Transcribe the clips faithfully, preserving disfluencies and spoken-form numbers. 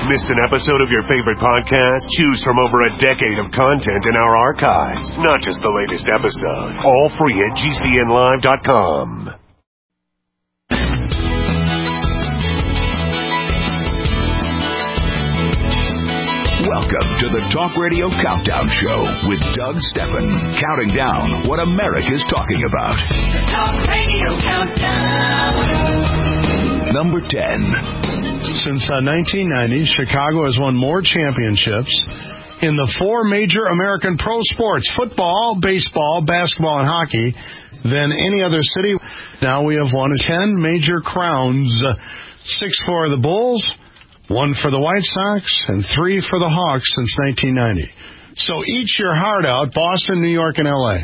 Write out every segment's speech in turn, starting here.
Missed an episode of your favorite podcast? Choose from over a decade of content in our archives, not just the latest episode. All free at G C N live dot com. Welcome to the Talk Radio Countdown Show with Doug Steffen, counting down what America's talking about. The Talk Radio Countdown. Number ten. Since uh, nineteen ninety, Chicago has won more championships in the four major American pro sports, football, baseball, basketball, and hockey, than any other city. Now we have won ten major crowns, uh, six for the Bulls, one for the White Sox, and three for the Hawks since nineteen ninety. So eat your heart out, Boston, New York, and L A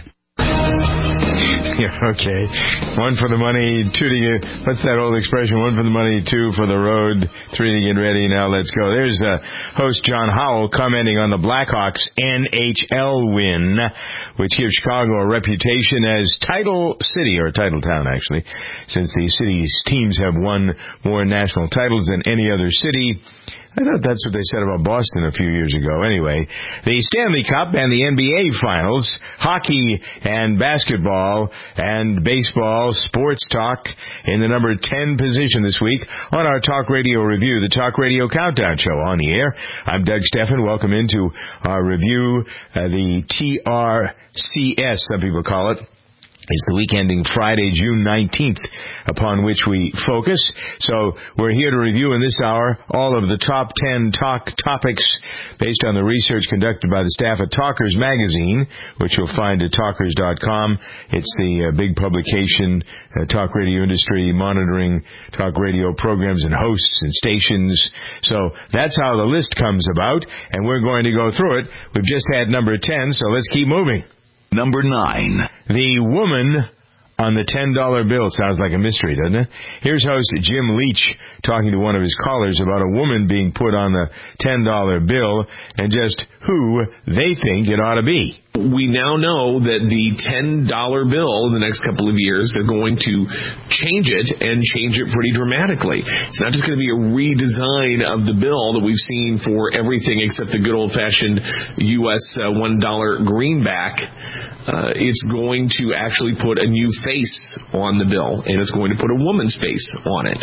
Yeah, okay. One for the money, two to get, what's that old expression? One for the money, two for the road, three to get ready. Now let's go. There's uh, host John Howell commenting on the Blackhawks N H L win, which gives Chicago a reputation as title city, or title town actually, since the city's teams have won more national titles than any other city. I thought that's what they said about Boston a few years ago. Anyway, the Stanley Cup and the N B A Finals, hockey and basketball and baseball, sports talk in the number ten position this week on our Talk Radio Review, the Talk Radio Countdown Show on the air. I'm Doug Steffen. Welcome into our review, uh, the T R C S, some people call it. It's the week ending Friday, June nineteenth, upon which we focus. So we're here to review in this hour all of the top ten talk topics based on the research conducted by the staff at Talkers Magazine, which you'll find at talkers dot com. It's the uh, big publication, uh, talk radio industry, monitoring talk radio programs and hosts and stations. So that's how the list comes about, and we're going to go through it. We've just had number ten, so let's keep moving. Number nine. The woman on the ten dollar bill. Sounds like a mystery, doesn't it? Here's host Jim Leach talking to one of his callers about a woman being put on the ten dollar bill and just who they think it ought to be. We now know that the ten dollar bill in the next couple of years, they're going to change it and change it pretty dramatically. It's not just going to be a redesign of the bill that we've seen for everything except the good old-fashioned U S uh, one dollar greenback. Uh, it's going to actually put a new face on the bill, and it's going to put a woman's face on it.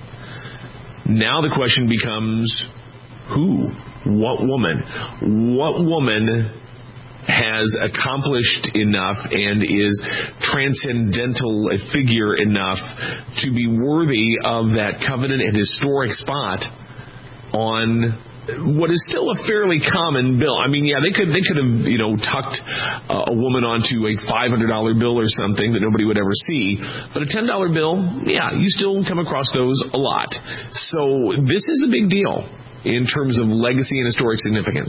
Now the question becomes, who? What woman? What woman has accomplished enough and is transcendental a figure enough to be worthy of that coveted and historic spot on what is still a fairly common bill? I mean, yeah, they could they could have, you know, tucked uh, a woman onto a five hundred dollar bill or something that nobody would ever see. But a ten dollar bill, yeah, you still come across those a lot. So this is a big deal in terms of legacy and historic significance.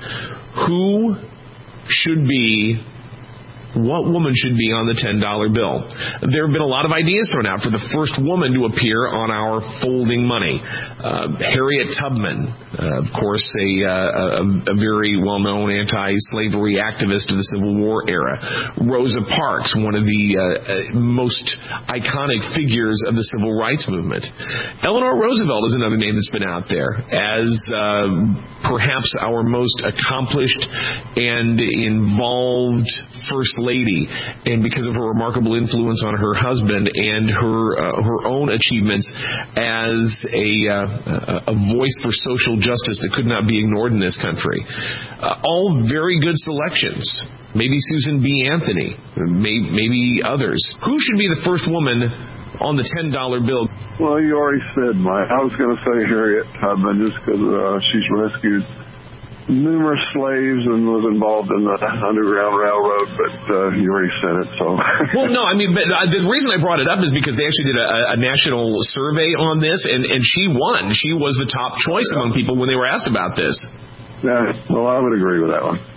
Who should be, what woman should be on the ten dollar bill? There have been a lot of ideas thrown out for the first woman to appear on our folding money. Uh, Harriet Tubman, uh, of course, a, uh, a, a very well-known anti-slavery activist of the Civil War era. Rosa Parks, one of the uh, most iconic figures of the Civil Rights Movement. Eleanor Roosevelt is another name that's been out there as uh, perhaps our most accomplished and involved first lady, and because of her remarkable influence on her husband and her uh, her own achievements as a uh, a voice for social justice that could not be ignored in this country. Uh, all very good selections. Maybe Susan B. Anthony, maybe, maybe others. Who should be the first woman on the ten dollar bill? Well, you already said mine. I was going to say Harriet Tubman just because uh, she's rescued numerous slaves and was involved in the Underground Railroad, but uh, you already said it, so. Well, no, I mean, but uh, the reason I brought it up is because they actually did a, a national survey on this, and, and she won. She was the top choice yeah. among people when they were asked about this. Yeah, well, I would agree with that one.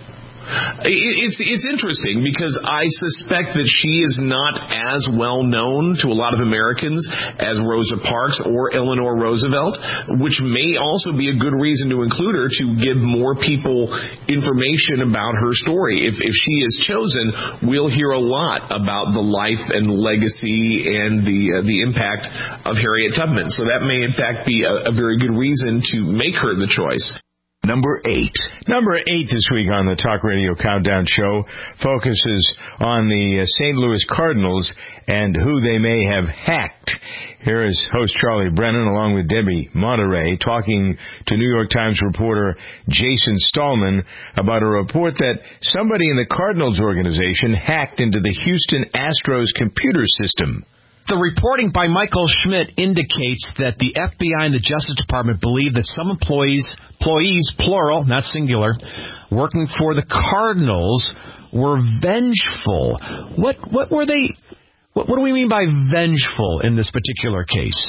It's it's interesting because I suspect that she is not as well known to a lot of Americans as Rosa Parks or Eleanor Roosevelt, which may also be a good reason to include her to give more people information about her story. If if she is chosen, we'll hear a lot about the life and legacy and the uh, the impact of Harriet Tubman. So that may in fact be a, a very good reason to make her the choice. Number eight. Number eight this week on the Talk Radio Countdown Show focuses on the Saint Louis Cardinals and who they may have hacked. Here is host Charlie Brennan along with Debbie Monterey talking to New York Times reporter Jason Stallman about a report that somebody in the Cardinals organization hacked into the Houston Astros computer system. The reporting by Michael Schmidt indicates that the F B I and the Justice Department believe that some employees, employees, plural, not singular, working for the Cardinals were vengeful. What what were they? What, what do we mean by vengeful in this particular case?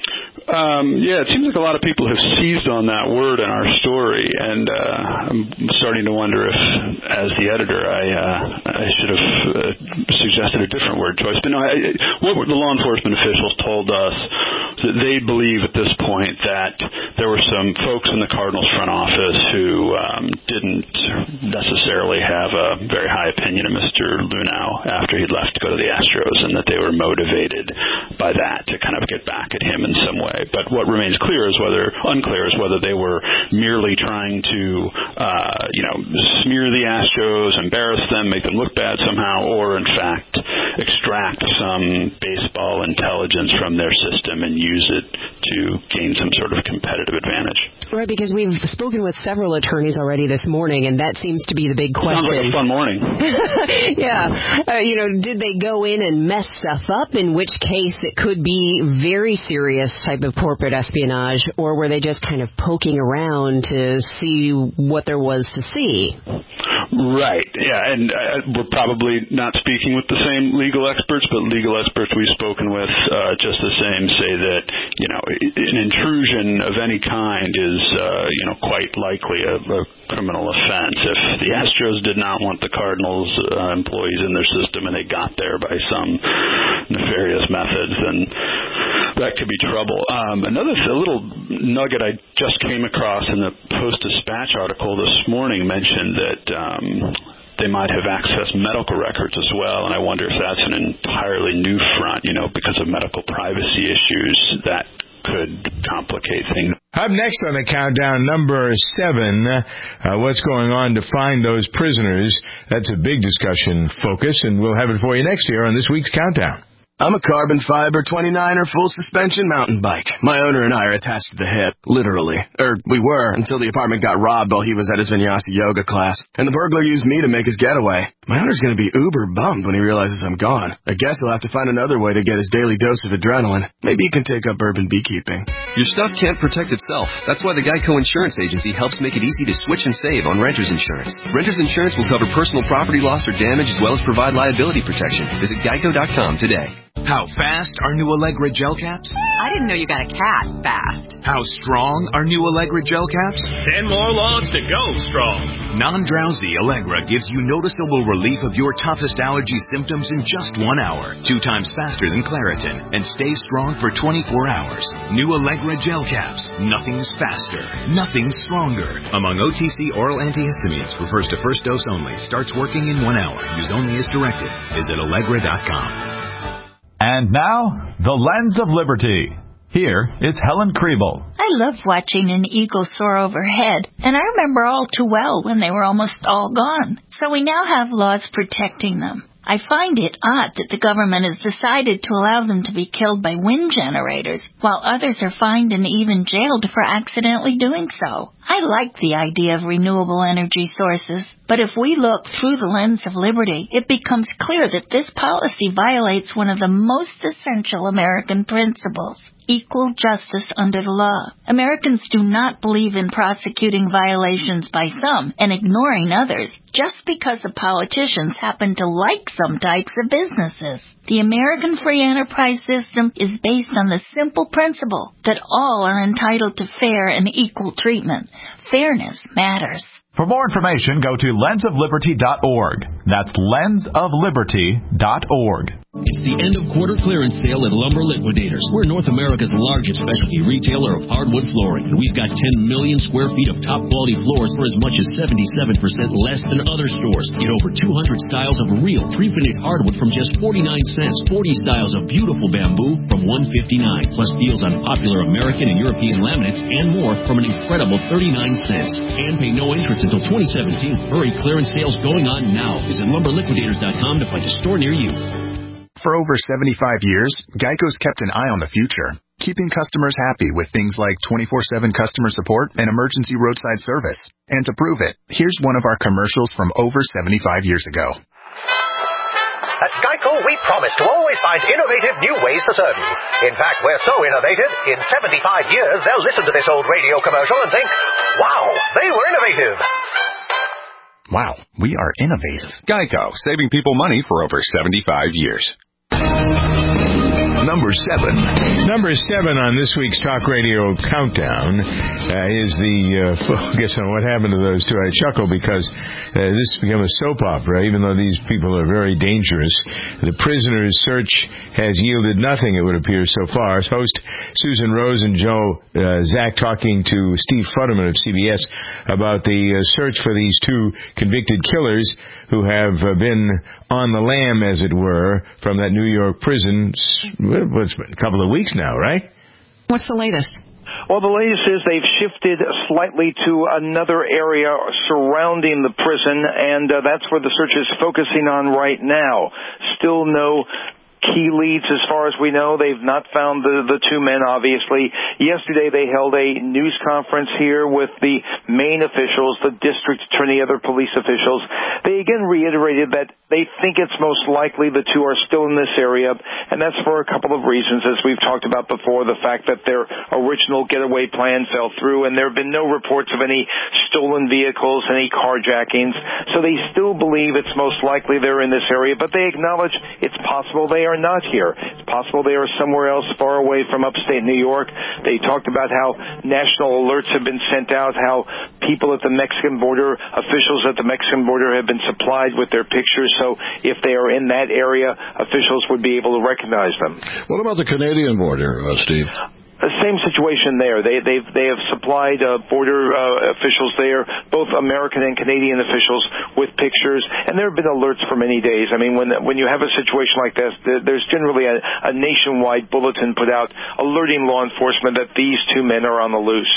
Um, yeah, it seems like a lot of people have seized on that word in our story, and uh, I'm starting to wonder if, as the editor, I, uh, I should have uh, suggested a different word choice. But no, I, what the law enforcement officials told us that they believe at this point that there were some folks in the Cardinals front office who um, didn't necessarily have a very high opinion of Mister Luhnow after he'd left to go to the Astros, and that they were motivated by that to kind of get back at him in some way. But what remains clear is whether unclear is whether they were merely trying to, uh, you know, smear the Astros, embarrass them, make them look bad somehow, or in fact extract some baseball intelligence from their system and use it to gain some sort of competitive advantage. Right, because we've spoken with several attorneys already this morning, and that seems to be the big question. Sounds like a fun morning. yeah, uh, you know, did they go in and mess stuff up? In which case, it could be very serious type of corporate espionage, or were they just kind of poking around to see what there was to see? Right, yeah, and uh, we're probably not speaking with the same legal experts, but legal experts we've spoken with uh, just the same say that, you know, an intrusion of any kind is, uh, you know, quite likely a, a criminal offense. If the Astros did not want the Cardinals uh, employees in their system and they got there by some nefarious methods, then that could be trouble. Um, another th- little nugget I just came across in the Post-Dispatch article this morning mentioned that um, they might have accessed medical records as well, and I wonder if that's an entirely new front, you know, because of medical privacy issues that could complicate things. Up next on the countdown, number seven, uh, what's going on to find those prisoners? That's a big discussion focus, and we'll have it for you next year on this week's Countdown. I'm a carbon fiber twenty-niner full suspension mountain bike. My owner and I are attached to the hip, literally. Or we were, until the apartment got robbed while he was at his vinyasa yoga class. And the burglar used me to make his getaway. My owner's gonna be uber bummed when he realizes I'm gone. I guess he'll have to find another way to get his daily dose of adrenaline. Maybe he can take up urban beekeeping. Your stuff can't protect itself. That's why the Geico Insurance Agency helps make it easy to switch and save on renter's insurance. Renter's insurance will cover personal property loss or damage as well as provide liability protection. Visit geico dot com today. How fast are new Allegra gel caps? I didn't know you got a cat fast. How strong are new Allegra gel caps? Ten more loads to go strong. Non-drowsy Allegra gives you noticeable relief of your toughest allergy symptoms in just one hour. Two times faster than Claritin. And stays strong for twenty-four hours. New Allegra gel caps. Nothing's faster. Nothing's stronger. Among O T C oral antihistamines. Refers to first dose only. Starts working in one hour. Use only as directed. Visit Allegra dot com. And now, The Lens of Liberty. Here is Helen Kriebel. I love watching an eagle soar overhead, and I remember all too well when they were almost all gone. So we now have laws protecting them. I find it odd that the government has decided to allow them to be killed by wind generators, while others are fined and even jailed for accidentally doing so. I like the idea of renewable energy sources, but if we look through the lens of liberty, it becomes clear that this policy violates one of the most essential American principles: equal justice under the law. Americans do not believe in prosecuting violations by some and ignoring others just because the politicians happen to like some types of businesses. The American free enterprise system is based on the simple principle that all are entitled to fair and equal treatment. Fairness matters. For more information, go to lens of liberty dot org. That's lens of liberty dot org. It's the end of quarter clearance sale at Lumber Liquidators. We're North America's largest specialty retailer of hardwood flooring, and we've got ten million square feet of top-quality floors for as much as seventy-seven percent less than other stores. Get over two hundred styles of real pre-finished hardwood from just forty-nine cents, forty styles of beautiful bamboo from one fifty-nine, plus deals on popular American and European laminates and more from an incredible thirty-nine cents. And pay no interest until twenty seventeen. Hurry, clearance sales going on now. Visit lumber liquidators dot com to find a store near you. For over seventy-five years, Geico's kept an eye on the future, keeping customers happy with things like twenty-four seven customer support and emergency roadside service. And to prove it, here's one of our commercials from over seventy-five years ago. At Geico, we promise to always find innovative new ways to serve you. In fact, we're so innovative, in seventy-five years, they'll listen to this old radio commercial and think, wow, they were innovative. Wow, we are innovative. Geico, saving people money for over seventy-five years. Number seven. Number seven on this week's Talk Radio Countdown uh, is the uh, focus on what happened to those two. I chuckle because uh, this has become a soap opera, even though these people are very dangerous. The prisoner's search has yielded nothing, it would appear, so far. As host Susan Rose and Joe uh, Zach talking to Steve Futterman of C B S about the uh, search for these two convicted killers who have uh, been on the lam, as it were, from that New York prison. It's been a couple of weeks now, right? What's the latest? Well, the latest is they've shifted slightly to another area surrounding the prison, and uh, that's where the search is focusing on right now. Still no key leads as far as we know. They've not found the, the two men, obviously. Yesterday they held a news conference here with the main officials, the district attorney, other police officials. They again reiterated that they think it's most likely the two are still in this area, and that's for a couple of reasons, as we've talked about before, the fact that their original getaway plan fell through, and there have been no reports of any stolen vehicles, any carjackings. So they still believe it's most likely they're in this area, but they acknowledge it's possible they are not here. It's possible they are somewhere else far away from upstate New York. They talked about how national alerts have been sent out, how people at the Mexican border, officials at the Mexican border have been supplied with their pictures, so if they are in that area, officials would be able to recognize them. What about the Canadian border, uh, Steve? The same situation there. They they've they have supplied uh, border uh, officials there, both American and Canadian officials, with pictures, and there have been alerts for many days. I mean, when when you have a situation like this, there's generally a, a nationwide bulletin put out alerting law enforcement that these two men are on the loose.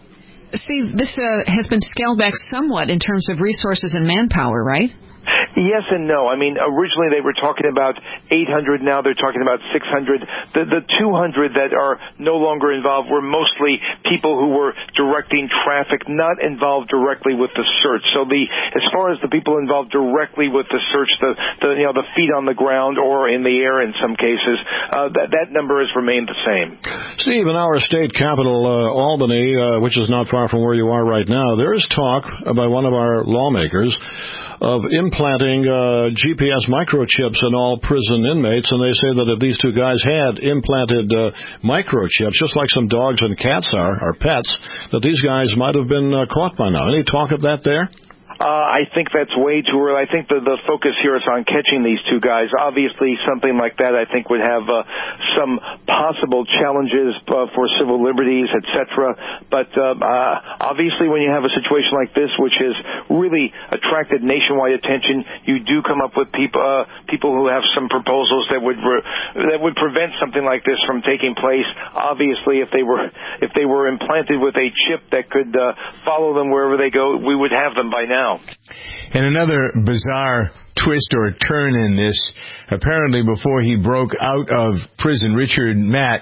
See, this uh, has been scaled back somewhat in terms of resources and manpower, right? Yes and no. I mean, originally they were talking about eight hundred. Now they're talking about six hundred. The, the two hundred that are no longer involved were mostly people who were directing traffic, not involved directly with the search. So the as far as the people involved directly with the search, the, the you know the feet on the ground or in the air in some cases, uh, that that number has remained the same. Steve, in our state capital, uh, Albany, uh, which is not far from where you are right now, there is talk by one of our lawmakers of implanting uh, G P S microchips in all prison inmates, and they say that if these two guys had implanted uh, microchips, just like some dogs and cats are, or pets, that these guys might have been uh, caught by now. Any talk of that there? Uh, I think that's way too early. I think the, the focus here is on catching these two guys. Obviously, something like that I think would have uh, some possible challenges uh, for civil liberties, et cetera. But uh, uh, obviously, when you have a situation like this, which has really attracted nationwide attention, you do come up with people uh, people who have some proposals that would re- that would prevent something like this from taking place. Obviously, if they were if they were implanted with a chip that could uh, follow them wherever they go, we would have them by now. And another bizarre twist or turn in this, apparently before he broke out of prison, Richard Matt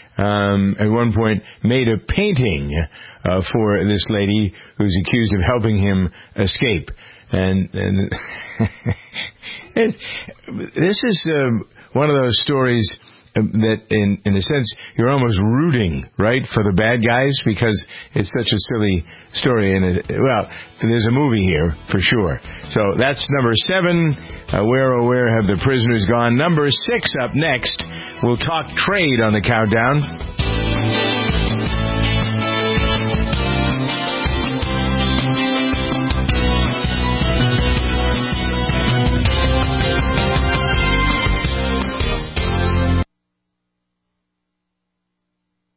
um, at one point made a painting uh, for this lady who's accused of helping him escape. And, and, and this is uh, one of those stories that in in a sense you're almost rooting, right, for the bad guys, because it's such a silly story. And it, well, there's a movie here for sure. So that's number seven. Uh, where oh where have the prisoners gone? Number six up next. We'll talk trade on the countdown.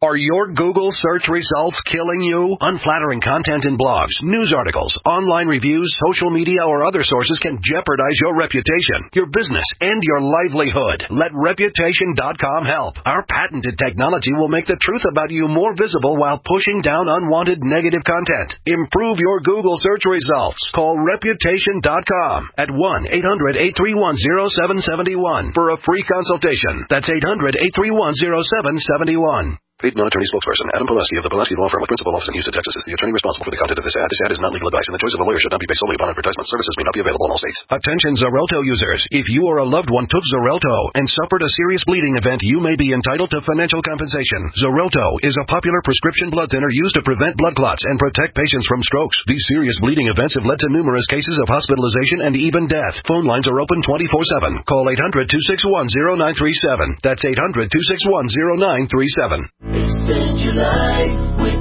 Are your Google search results killing you? Unflattering content in blogs, news articles, online reviews, social media, or other sources can jeopardize your reputation, your business, and your livelihood. Let Reputation dot com help. Our patented technology will make the truth about you more visible while pushing down unwanted negative content. Improve your Google search results. Call Reputation dot com at one eight hundred eight three one zero seven seven one for a free consultation. That's eight hundred eight three one zero seven seven one. Paid non-attorney spokesperson Adam Pulaski of the Pulaski Law Firm with principal office in Houston, Texas, is the attorney responsible for the content of this ad. This ad is not legal advice, and the choice of a lawyer should not be based solely upon advertisement. Services may not be available in all states. Attention Xarelto users. If you or a loved one took Xarelto and suffered a serious bleeding event, you may be entitled to financial compensation. Xarelto is a popular prescription blood thinner used to prevent blood clots and protect patients from strokes. These serious bleeding events have led to numerous cases of hospitalization and even death. Phone lines are open twenty-four seven. Call eight hundred two six one zero nine three seven. That's eight hundred two six one zero nine three seven. Extend your life with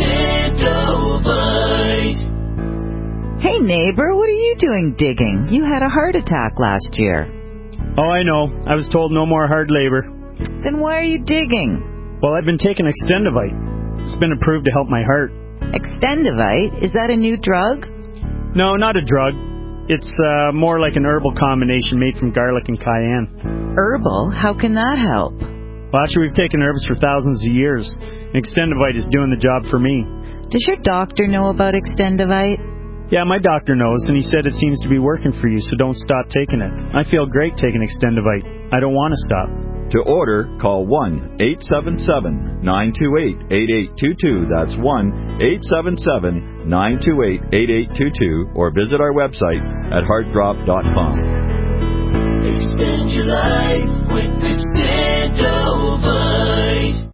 Extendovite. Hey neighbor, what are you doing digging? You had a heart attack last year. Oh, I know. I was told no more hard labor. Then why are you digging? Well, I've been taking Extendovite. It's been approved to help my heart. Extendovite? Is that a new drug? No, not a drug. It's uh, more like an herbal combination made from garlic and cayenne. Herbal? How can that help? Well, actually, we've taken herbs for thousands of years. Extendovite is doing the job for me. Does your doctor know about Extendovite? Yeah, my doctor knows, and he said it seems to be working for you, so don't stop taking it. I feel great taking Extendovite. I don't want to stop. To order, call one eight seven seven nine two eight eight eight two two. That's one eight seven seven nine two eight eight eight two two, or visit our website at heartdrop dot com. Extend your life with Extendovite.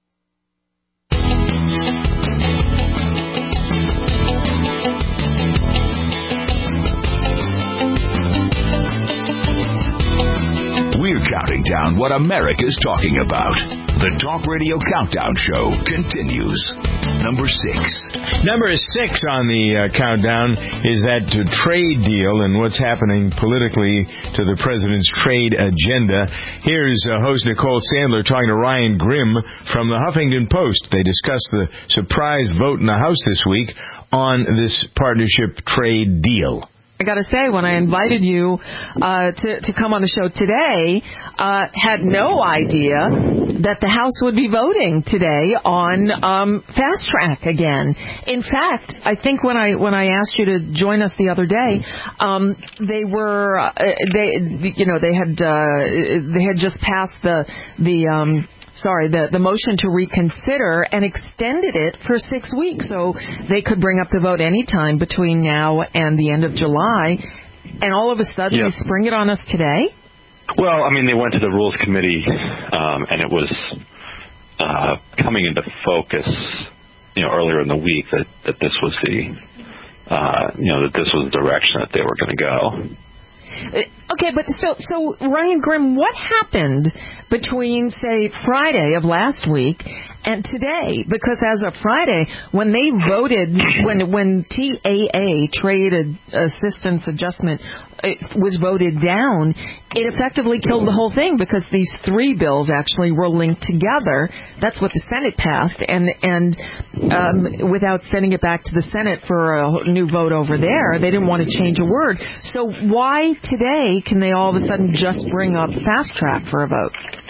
We're counting down what America's talking about. The Talk Radio Countdown Show continues. Number six. Number six on the uh, countdown is that uh, trade deal and what's happening politically to the president's trade agenda. Here's uh, host Nicole Sandler talking to Ryan Grimm from the Huffington Post. They discussed the surprise vote in the House this week on this partnership trade deal. I got to say, when I invited you uh, to, to come on the show today, uh, had no idea that the House would be voting today on um, fast track again. In fact, I think when I when I asked you to join us the other day, um, they were uh, they you know they had uh, they had just passed the the. Um, Sorry, the, the motion to reconsider and extended it for six weeks so they could bring up the vote anytime between now and the end of July. And all of a sudden, yeah. they spring it on us today? Well, I mean, they went to the Rules Committee, um, and it was uh, coming into focus, you know, earlier in the week that, that this was the, uh, you know, that this was the direction that they were going to go. Okay, but so so Ryan Grimm, what happened between, say, Friday of last week and today? Because as of Friday, when they voted, when when T A A, Trade Assistance Adjustment, was voted down, it effectively killed the whole thing because these three bills actually were linked together. That's what the Senate passed, and and um, without sending it back to the Senate for a new vote over there, they didn't want to change a word. So why today can they all of a sudden just bring up fast track for a vote?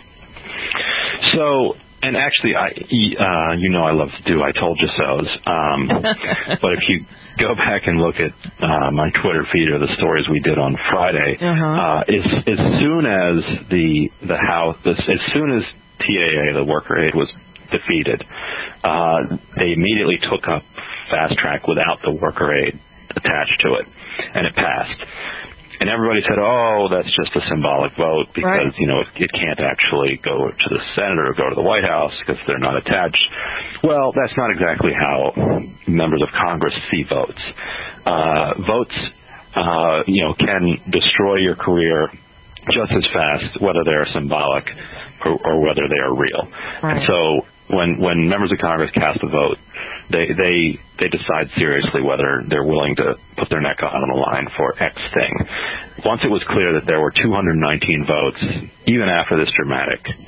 So, and actually, I, uh, you know I love to do I told you so's. Um, but if you go back and look at uh, my Twitter feed or the stories we did on Friday, uh-huh. uh, as, as soon as the the House, as soon as T A A, the worker aid, was defeated, uh, they immediately took up fast track without the worker aid attached to it, and it passed. And everybody said, oh, that's just a symbolic vote because, right. you know, it, it can't actually go to the Senate or go to the White House because they're not attached. Well, that's not exactly how members of Congress see votes. Uh, votes, uh, you know, can destroy your career just as fast, whether they're symbolic or, or whether they are real. Right. And so when when members of Congress cast a vote, they they they decide seriously whether they're willing to put their neck on the line for X thing. Once it was clear that there were two hundred nineteen votes, even after this dramatic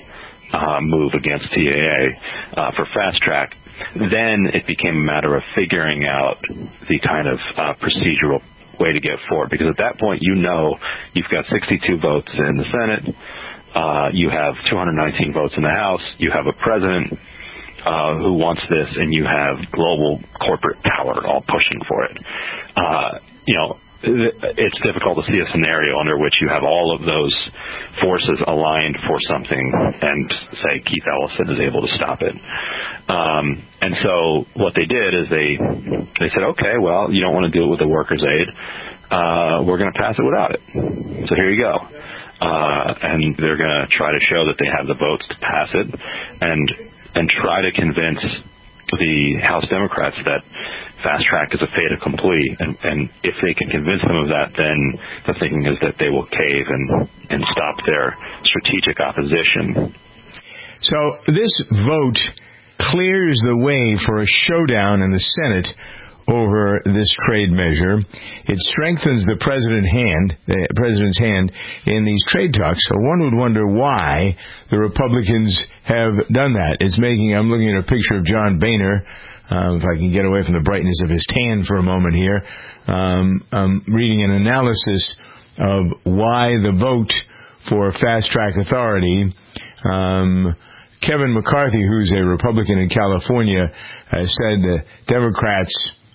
uh, move against T A A uh, for fast track. Then it became a matter of figuring out the kind of uh, procedural way to get forward, because at that point you know you've got sixty-two votes in the Senate, uh, you have two hundred nineteen votes in the House, you have a president uh, who wants this, and you have global corporate power all pushing for it. Uh, you know, it's difficult to see a scenario under which you have all of those forces aligned for something and say Keith Ellison is able to stop it. Um, and so what they did is they they said, okay, well, you don't want to do it with the workers' aid. Uh, we're going to pass it without it. So here you go. Uh, and they're going to try to show that they have the votes to pass it and and try to convince the House Democrats that fast track is a fait accompli, and, and if they can convince them of that, then the thinking is that they will cave and, and stop their strategic opposition. So this vote clears the way for a showdown in the Senate over this trade measure. It strengthens the president's hand, the president's hand in these trade talks. So one would wonder why the Republicans have done that. It's making, I'm looking at a picture of John Boehner, uh, if I can get away from the brightness of his tan for a moment here. Um, I'm reading an analysis of why the vote for fast track authority. Um, Kevin McCarthy, who's a Republican in California, uh, said the Democrats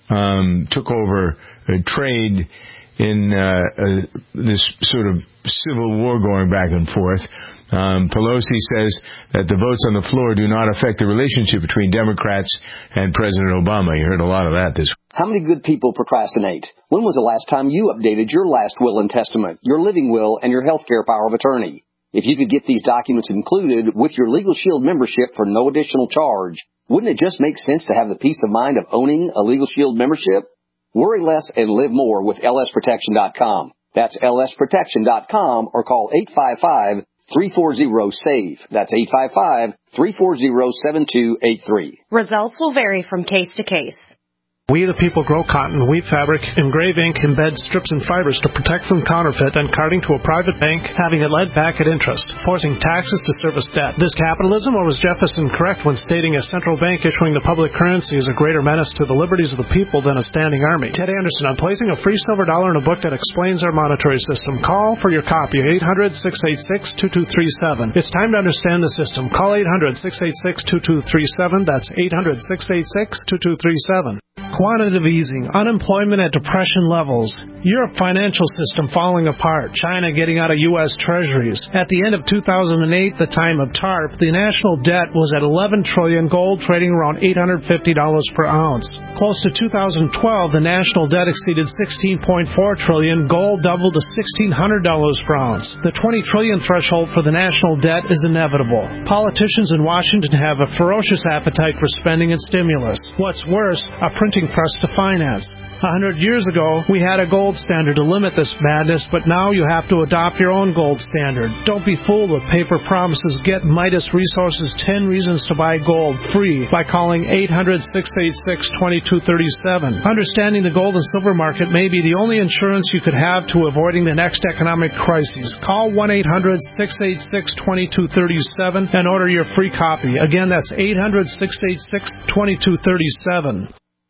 Um, took over uh, trade in uh, uh, this sort of civil war going back and forth. Um, Pelosi says that the votes on the floor do not affect the relationship between Democrats and President Obama. You heard a lot of that this week. How many good people procrastinate? When was the last time you updated your last will and testament, your living will, and your health care power of attorney? If you could get these documents included with your Legal Shield membership for no additional charge, wouldn't it just make sense to have the peace of mind of owning a Legal Shield membership? Worry less and live more with L S protection dot com. That's L S protection dot com or call eight five five, three four zero, SAVE. That's eight five five, three four zero, seven two eight three. Results will vary from case to case. We the people grow cotton, weave fabric, engrave ink, embed strips and fibers to protect from counterfeit and carting to a private bank, having it led back at interest, forcing taxes to service debt. This capitalism, or was Jefferson correct when stating a central bank issuing the public currency is a greater menace to the liberties of the people than a standing army? Ted Anderson, I'm placing a free silver dollar in a book that explains our monetary system. Call for your copy, eight hundred, six eight six, two two three seven. It's time to understand the system. Call eight hundred, six eight six, two two three seven. That's eight hundred, six eight six, two two three seven. Quantitative easing, unemployment at depression levels, Europe financial system falling apart, China getting out of U S treasuries. At the end of two thousand eight, the time of TARP, the national debt was at eleven trillion dollars, gold trading around eight hundred fifty dollars per ounce. Close to two thousand twelve, the national debt exceeded sixteen point four trillion dollars, gold doubled to sixteen hundred dollars per ounce. The twenty trillion dollars threshold for the national debt is inevitable. Politicians in Washington have a ferocious appetite for spending and stimulus. What's worse, a printing press to finance. A hundred years ago, we had a gold standard to limit this madness, but now you have to adopt your own gold standard. Don't be fooled with paper promises. Get Midas Resources ten Reasons to Buy Gold free by calling eight hundred, six eight six, two two three seven. Understanding the gold and silver market may be the only insurance you could have to avoiding the next economic crisis. Call one eight hundred, six eight six, two two three seven and order your free copy. Again, that's eight hundred, six eight six, two two three seven.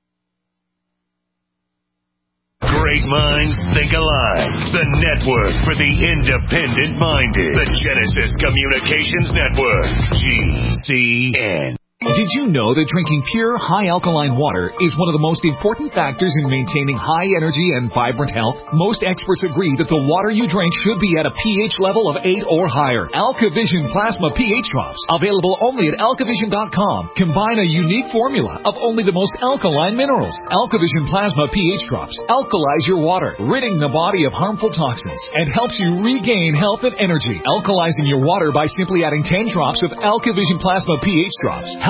Great minds think alike. The network for the independent-minded. The Genesis Communications Network. G C N. Did you know that drinking pure, high-alkaline water is one of the most important factors in maintaining high energy and vibrant health? Most experts agree that the water you drink should be at a pH level of eight or higher. AlkaVision Plasma pH Drops, available only at alkavision dot com, combine a unique formula of only the most alkaline minerals. AlkaVision Plasma pH Drops alkalize your water, ridding the body of harmful toxins, and helps you regain health and energy. Alkalizing your water by simply adding ten drops of AlkaVision Plasma pH Drops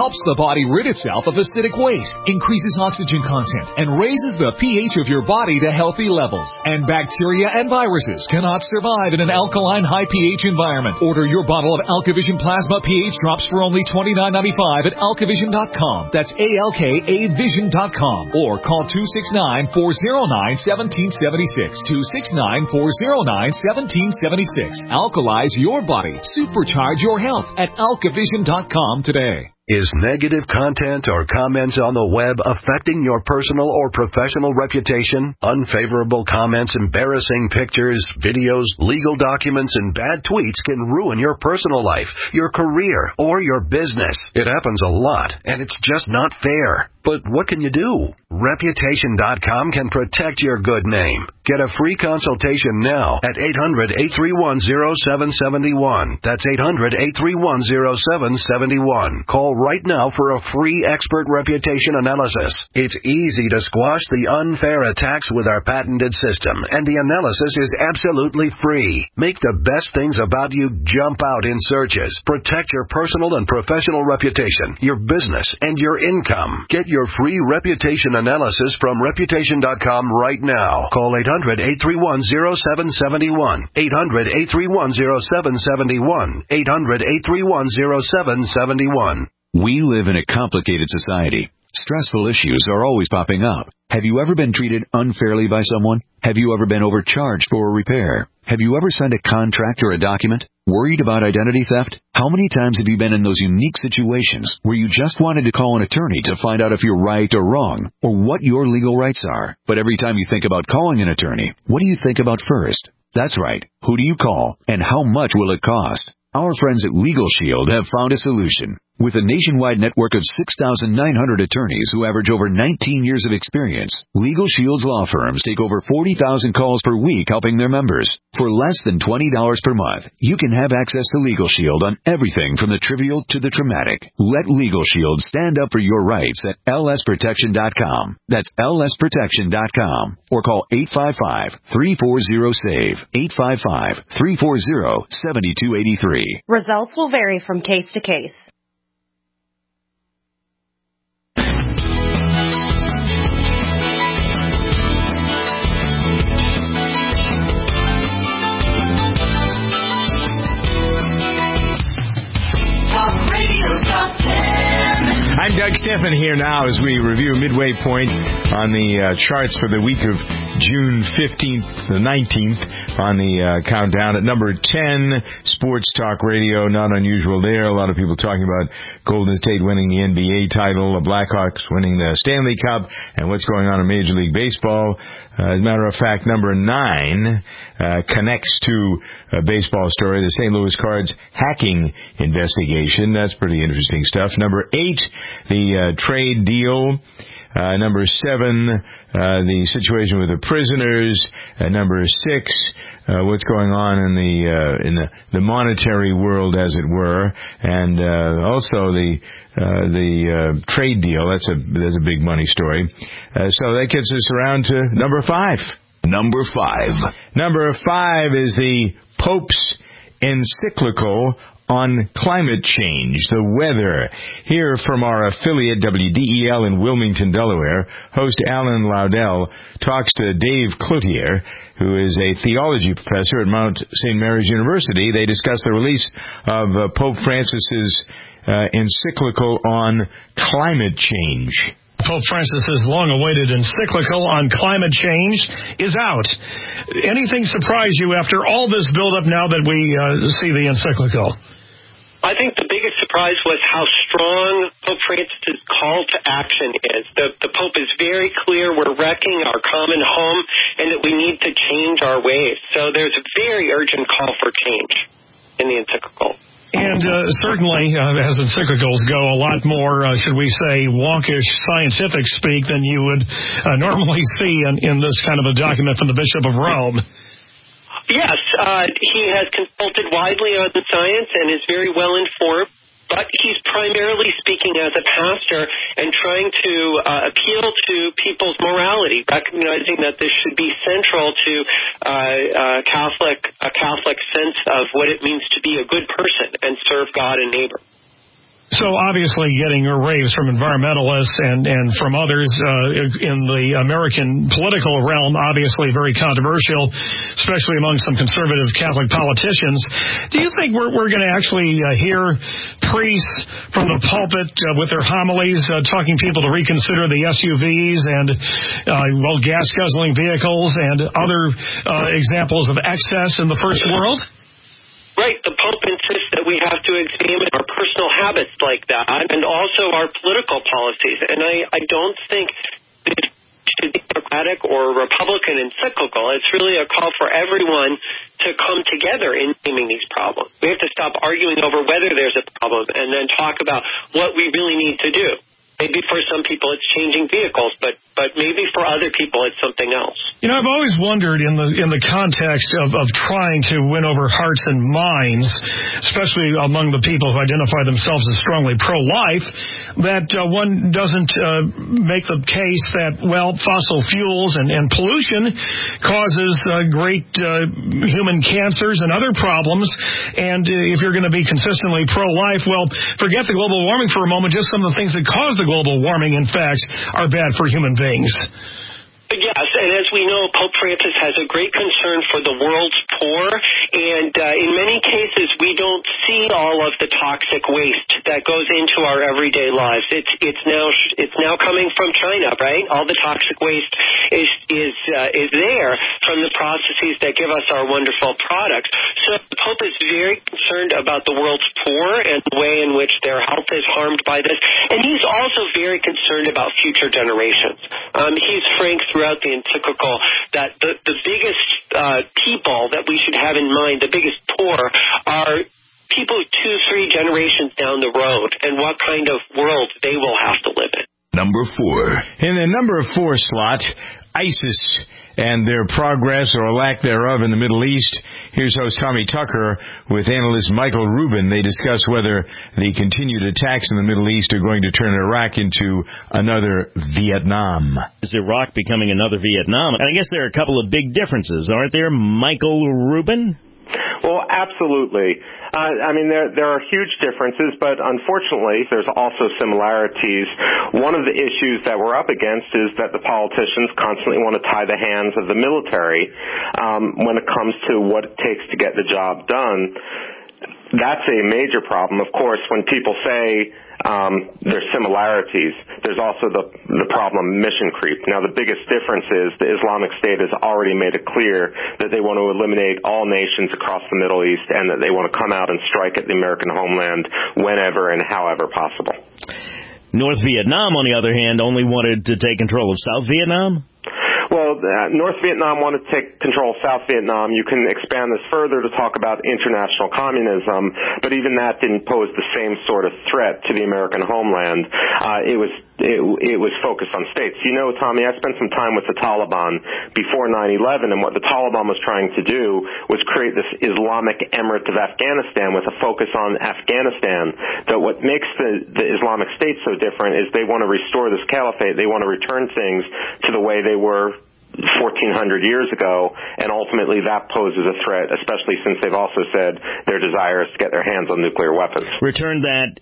helps the body rid itself of acidic waste, increases oxygen content, and raises the pH of your body to healthy levels. And bacteria and viruses cannot survive in an alkaline high pH environment. Order your bottle of AlkaVision Plasma pH drops for only twenty-nine ninety-five at alkavision dot com. That's A L K A vision dot com. Or call two six nine, four oh nine, one seven seven six. two six nine, four oh nine, one seven seven six. Alkalize your body. Supercharge your health at alkavision dot com today. Is negative content or comments on the web affecting your personal or professional reputation? Unfavorable comments, embarrassing pictures, videos, legal documents, and bad tweets can ruin your personal life, your career, or your business. It happens a lot, and it's just not fair. But what can you do? Reputation dot com can protect your good name. Get a free consultation now at eight hundred, eight three one, oh seven seven one. That's eight hundred, eight three one, oh seven seven one. Call right now for a free expert reputation analysis. It's easy to squash the unfair attacks with our patented system, and the analysis is absolutely free. Make the best things about you jump out in searches. Protect your personal and professional reputation, your business, and your income. Get your free reputation analysis from reputation dot com right now. Call eight hundred, eight three one, oh seven seven one. eight hundred, eight three one, oh seven seven one. eight hundred, eight three one, oh seven seven one. We live in a complicated society. Stressful issues are always popping up. Have you ever been treated unfairly by someone? Have you ever been overcharged for a repair? Have you ever signed a contract or a document? Worried about identity theft? How many times have you been in those unique situations where you just wanted to call an attorney to find out if you're right or wrong, or what your legal rights are? But every time you think about calling an attorney, what do you think about first? That's right. Who do you call, and how much will it cost? Our friends at Legal Shield have found a solution. With a nationwide network of six thousand nine hundred attorneys who average over nineteen years of experience, Legal Shield's law firms take over forty thousand calls per week helping their members. For less than twenty dollars per month, you can have access to Legal Shield on everything from the trivial to the traumatic. Let Legal Shield stand up for your rights at L S protection dot com. That's L S protection dot com. Or call eight five five, three four zero, SAVE. eight five five, three four zero, seven two eight three. Results will vary from case to case. I'm Doug Stephan here now as we review midway point on the uh, charts for the week of June fifteenth to nineteenth on the uh, countdown. At number ten, Sports Talk Radio, not unusual there. A lot of people talking about Golden State winning the N B A title, the Blackhawks winning the Stanley Cup, and what's going on in Major League Baseball. Uh, as a matter of fact, number nine uh, connects to a baseball story, the Saint Louis Cards hacking investigation. That's pretty interesting stuff. Number eight, the uh, trade deal. Uh, number seven, uh, the situation with the prisoners. Uh, number six, uh, what's going on in the uh, in the, the monetary world, as it were, and uh, also the uh, the uh, trade deal. That's a that's a big money story. Uh, so that gets us around to number five. Number five. Number five is the Pope's encyclical on climate change, the weather. Here from our affiliate W D E L in Wilmington, Delaware, host Alan Laudel talks to Dave Cloutier, who is a theology professor at Mount Saint Mary's University. They discuss the release of uh, Pope Francis's uh, encyclical on climate change. Pope Francis's long-awaited encyclical on climate change is out. Anything surprise you after all this build-up now that we uh, see the encyclical? I think the biggest surprise was how strong Pope Francis' call to action is. The, the Pope is very clear we're wrecking our common home and that we need to change our ways. So there's a very urgent call for change in the encyclical. And uh, certainly, uh, as encyclicals go, a lot more, uh, should we say, wonkish scientific speak than you would uh, normally see in, in this kind of a document from the Bishop of Rome. Yes, uh, he has consulted widely on the science and is very well informed, but he's primarily speaking as a pastor and trying to uh, appeal to people's morality, recognizing that this should be central to uh, uh, Catholic a Catholic sense of what it means to be a good person and serve God and neighbor. So obviously getting raves from environmentalists and, and from others uh, in the American political realm, obviously very controversial, especially among some conservative Catholic politicians. Do you think we're, we're going to actually uh, hear priests from the pulpit uh, with their homilies uh, talking people to reconsider the S U Vs and, uh, well, gas-guzzling vehicles and other uh, examples of excess in the first world? Right. The Pope insists that we have to examine our personal habits like that and also our political policies. And I, I don't think this should be Democratic or Republican encyclical. It's really a call for everyone to come together in naming these problems. We have to stop arguing over whether there's a problem and then talk about what we really need to do. Maybe for some people it's changing vehicles, but but maybe for other people it's something else. You know, I've always wondered in the in the context of, of trying to win over hearts and minds, especially among the people who identify themselves as strongly pro-life, that uh, one doesn't uh, make the case that, well, fossil fuels and, and pollution causes uh, great uh, human cancers and other problems, and uh, if you're going to be consistently pro-life, well, forget the global warming for a moment. Just some of the things that cause the global warming, in fact, are bad for human beings. Yes, and as we know, Pope Francis has a great concern for the world's poor, and uh, in many cases we don't see all of the toxic waste that goes into our everyday lives. It's it's now it's now coming from China, right? All the toxic waste is is uh, is there from the processes that give us our wonderful products. So the Pope is very concerned about the world's poor and the way in which their health is harmed by this, and he's also very concerned about future generations. Um, he's frank through throughout the encyclical that the, the biggest uh, people that we should have in mind, the biggest poor, are people two, three generations down the road and what kind of world they will have to live in. Number four. In the number four slot, ISIS and their progress or lack thereof in the Middle East. Here's host Tommy Tucker with analyst Michael Rubin. They discuss whether the continued attacks in the Middle East are going to turn Iraq into another Vietnam. Is Iraq becoming another Vietnam? And I guess there are a couple of big differences, aren't there, Michael Rubin? Well, absolutely. Uh, I mean, there there are huge differences, but unfortunately, there's also similarities. One of the issues that we're up against is that the politicians constantly want to tie the hands of the military um, when it comes to what it takes to get the job done. That's a major problem. Of course, when people say um, there's similarities, there's also the the problem mission creep. Now, the biggest difference is the Islamic State has already made it clear that they want to eliminate all nations across the Middle East and that they want to come out and strike at the American homeland whenever and however possible. North Vietnam, on the other hand, only wanted to take control of South Vietnam? Well, uh, North Vietnam wanted to take control of South Vietnam. You can expand this further to talk about international communism, but even that didn't pose the same sort of threat to the American homeland. Uh, it was it, it was focused on states. You know, Tommy, I spent some time with the Taliban before nine eleven, and what the Taliban was trying to do was create this Islamic Emirate of Afghanistan with a focus on Afghanistan. But what makes the, the Islamic State so different is they want to restore this caliphate. They want to return things to the way they were fourteen hundred years ago, and ultimately that poses a threat, especially since they've also said their desire is to get their hands on nuclear weapons. Return that,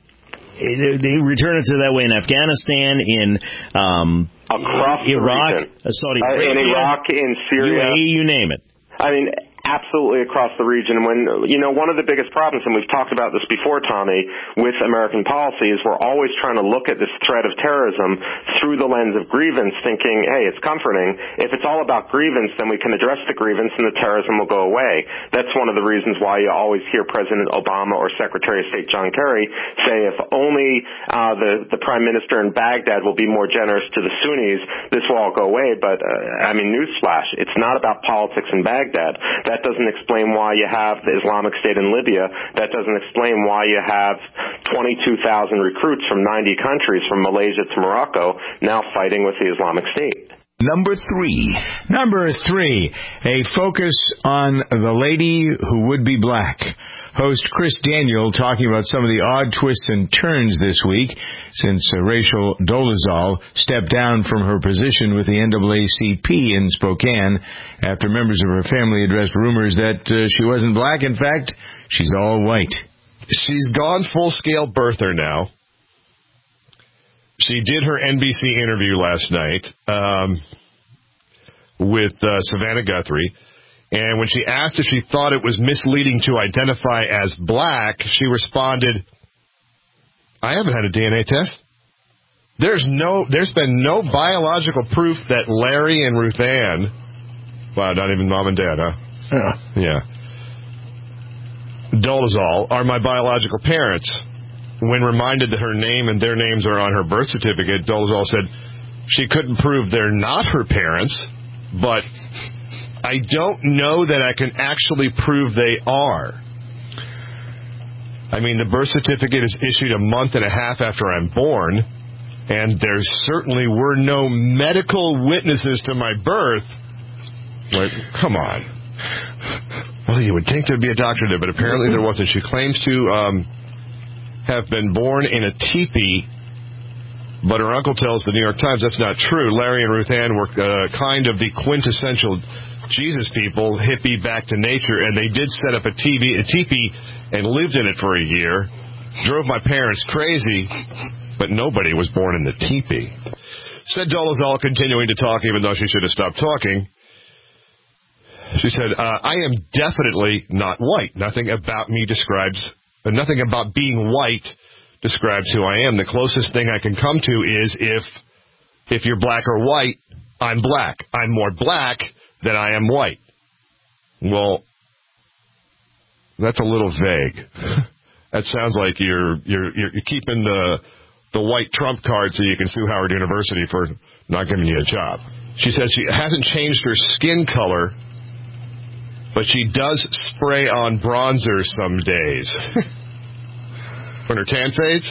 they return it to that way in Afghanistan, in um, across Iraq, the region. Saudi uh, Arabia, in Iraq, in Syria, U A E, you name it. I mean, absolutely across the region. When, you know, one of the biggest problems, and we've talked about this before, Tommy, with American policy is we're always trying to look at this threat of terrorism through the lens of grievance, thinking, hey, it's comforting. If it's all about grievance, then we can address the grievance and the terrorism will go away. That's one of the reasons why you always hear President Obama or Secretary of State John Kerry say if only uh, the, the Prime Minister in Baghdad will be more generous to the Sunnis, this will all go away. But, uh, I mean, newsflash, it's not about politics in Baghdad. That doesn't explain why you have the Islamic State in Libya. That doesn't explain why you have twenty-two thousand recruits from ninety countries, from Malaysia to Morocco, now fighting with the Islamic State. Number three. Number three, a focus on the lady who would be black. Host Chris Daniel talking about some of the odd twists and turns this week since uh, Rachel Dolezal stepped down from her position with the N double A C P in Spokane after members of her family addressed rumors that uh, she wasn't black. In fact, she's all white. She's gone full-scale birther now. she did her N B C interview last night um, with uh, Savannah Guthrie, and when she asked if she thought it was misleading to identify as black, she responded, I haven't had a D N A test. There's no, there's been no biological proof that Larry and Ruth Ann, wow, not even mom and dad, huh? Yeah. Yeah. Dolezal are my biological parents. When reminded that her name and their names are on her birth certificate, Dolezal said she couldn't prove they're not her parents, but I don't know that I can actually prove they are. I mean, the birth certificate is issued a month and a half after I'm born, and there certainly were no medical witnesses to my birth. Like, come on. Well, you would think there'd be a doctor there, but apparently there wasn't. She claims to um, have been born in a teepee, but her uncle tells the New York Times that's not true. Larry and Ruth Ann were uh, kind of the quintessential Jesus people, hippie, back to nature, and they did set up a, T V, a teepee and lived in it for a year. Drove my parents crazy, but nobody was born in the teepee. Said Dolezal, continuing to talk even though she should have stopped talking. She said, uh, I am definitely not white. Nothing about me describes, uh, nothing about being white describes who I am. The closest thing I can come to is if, if you're black or white, I'm black. I'm more black than I am white. Well, that's a little vague. That sounds like you're, you're, you're keeping the, the white trump card so you can sue Howard University for not giving you a job. She says she hasn't changed her skin color, but she does spray on bronzer some days. When her tan fades?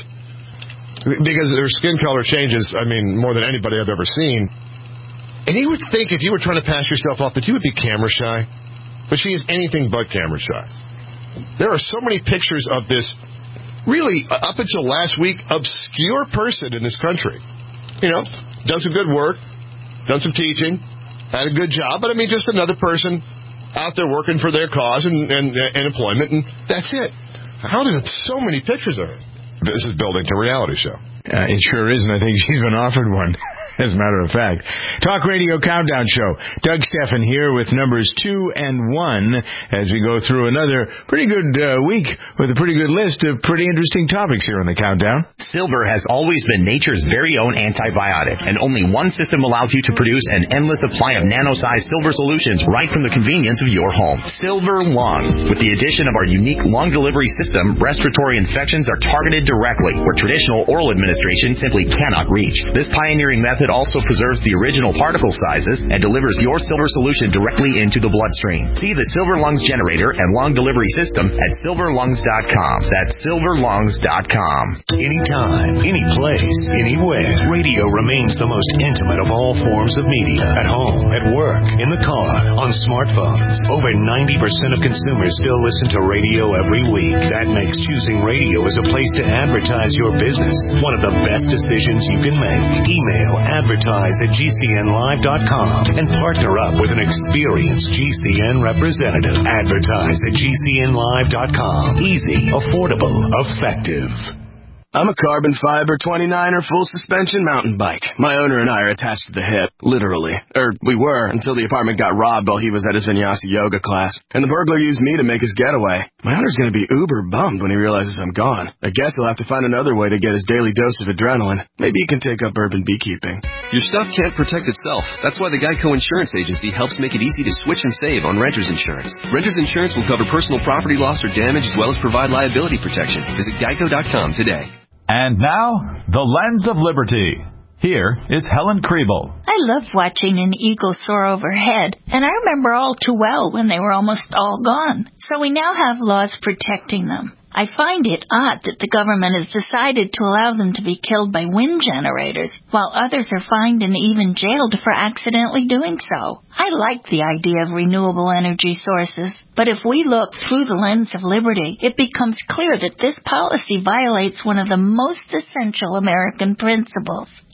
Because her skin color changes, I mean, more than anybody I've ever seen. And you would think if you were trying to pass yourself off that you would be camera shy. But she is anything but camera shy. There are so many pictures of this really, up until last week, obscure person in this country. You know, done some good work, done some teaching, had a good job, but I mean, just another person out there working for their cause and, and, and employment, and that's it. How are there so many pictures of her? This is building to a reality show. Uh, it sure is, and I think she's been offered one, as a matter of fact. Talk Radio Countdown Show. Doug Steffen here with numbers two and one as we go through another pretty good uh, week with a pretty good list of pretty interesting topics here on the Countdown. Silver has always been nature's very own antibiotic, and only one system allows you to produce an endless supply of nano-sized silver solutions right from the convenience of your home. Silver Lungs. With the addition of our unique lung delivery system, respiratory infections are targeted directly, where traditional oral administration simply cannot reach. This pioneering method also preserves the original particle sizes and delivers your silver solution directly into the bloodstream. See the Silver Lungs generator and lung delivery system at silver lungs dot com. That's silver lungs dot com. Anytime, any place, anywhere, radio remains the most intimate of all forms of media. At home, at work, in the car, on smartphones. Over ninety percent of consumers still listen to radio every week. That makes choosing radio as a place to advertise your business one of the best decisions you can make. Email advertise at g c n live dot com and partner up with an experienced G C N representative. Advertise at g c n live dot com. Easy, affordable, effective. I'm a carbon fiber twenty-niner full suspension mountain bike. My owner and I are attached to the hip, literally. Or we were, until the apartment got robbed while he was at his vinyasa yoga class. And the burglar used me to make his getaway. My owner's gonna be uber bummed when he realizes I'm gone. I guess he'll have to find another way to get his daily dose of adrenaline. Maybe he can take up urban beekeeping. Your stuff can't protect itself. That's why the Geico Insurance Agency helps make it easy to switch and save on renter's insurance. Renter's insurance will cover personal property loss or damage as well as provide liability protection. Visit geico dot com today. And now, the Lens of Liberty. Here is Helen Kriebel. I love watching an eagle soar overhead, and I remember all too well when they were almost all gone. So we now have laws protecting them. I find it odd that the government has decided to allow them to be killed by wind generators, while others are fined and even jailed for accidentally doing so. I like the idea of renewable energy sources, but if we look through the lens of liberty, it becomes clear that this policy violates one of the most essential American principles.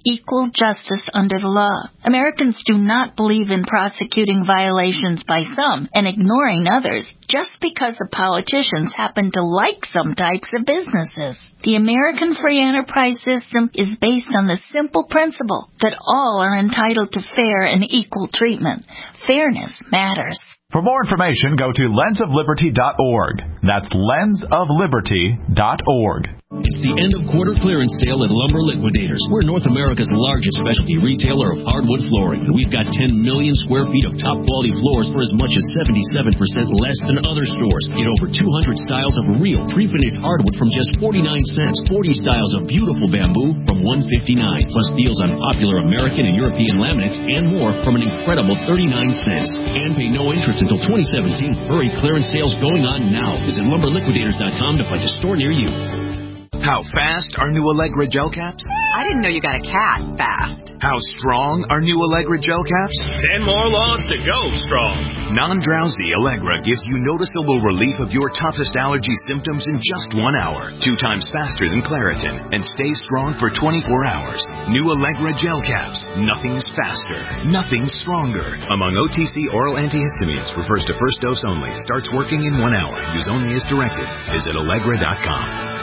equal justice under the law. Americans do not believe in prosecuting violations by some and ignoring others just because the politicians happen to like some types of businesses. The American free enterprise system is based on the simple principle that all are entitled to fair and equal treatment. Fairness matters. For more information, go to lens of liberty dot org. That's lens of liberty dot org. It's the end of quarter clearance sale at Lumber Liquidators. We're North America's largest specialty retailer of hardwood flooring, and we've got ten million square feet of top-quality floors for as much as seventy-seven percent less than other stores. Get over two hundred styles of real pre-finished hardwood from just forty-nine cents, forty styles of beautiful bamboo from one fifty-nine, plus deals on popular American and European laminates and more from an incredible thirty-nine cents. And pay no interest until twenty seventeen. Hurry, clearance sales going on now. Visit lumber liquidators dot com to find a store near you. How fast are new Allegra gel caps? I didn't know you got a cat fast. How strong are new Allegra gel caps? Ten more lawns to go strong. Non-drowsy Allegra gives you noticeable relief of your toughest allergy symptoms in just one hour. Two times faster than Claritin. And stays strong for twenty-four hours. New Allegra gel caps. Nothing's faster. Nothing's stronger. Among O T C oral antihistamines. Refers to first dose only. Starts working in one hour. Use only as directed. Visit Allegra dot com.